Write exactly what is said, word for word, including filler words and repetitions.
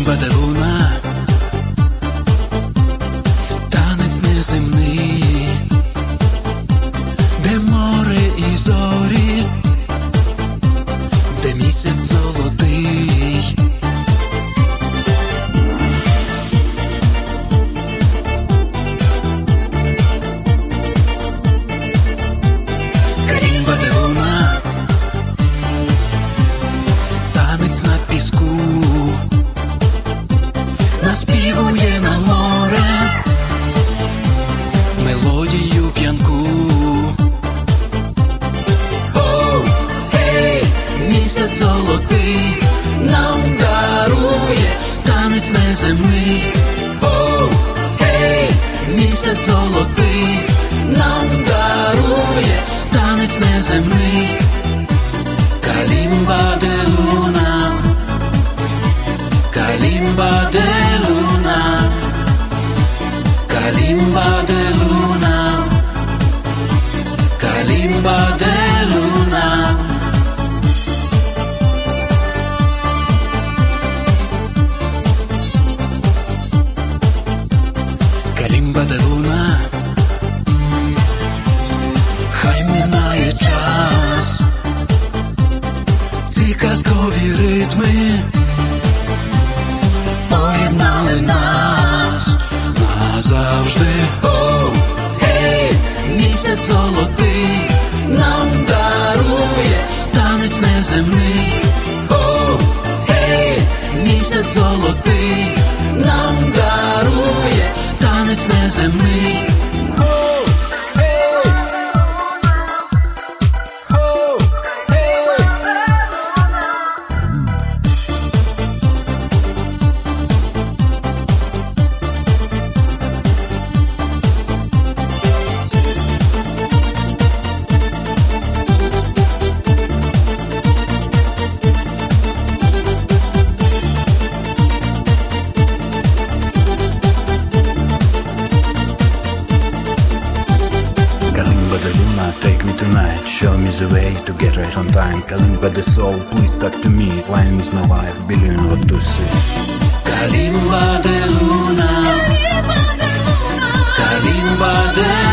Калімба де луна, танець неземний, де море і зорі, де місяць золотий. Калімба де луна, танець на піску, наспівує на море мелодію п'янку. Оу, гей, місяць золотий нам дарує танець неземний. Оу, гей, місяць золотий нам дарує танець неземний. Калімба де луна, Калімба де луна, Калімба де луна, Калімба де луна. Калімба де луна, хай минає час, ці казкові ритми поєднали нас назавжди. Оу, гей, місяць золотий нам дарує танець неземний. Оу, гей, місяць золотий нам дарує танець неземний. Оу, гей, оу, гей. Kalimba the Luna, take me tonight, show me the way to get right on time. Kalimba the soul, please talk to me, wine is my life, billion what to see. Калімба де луна, Калімба де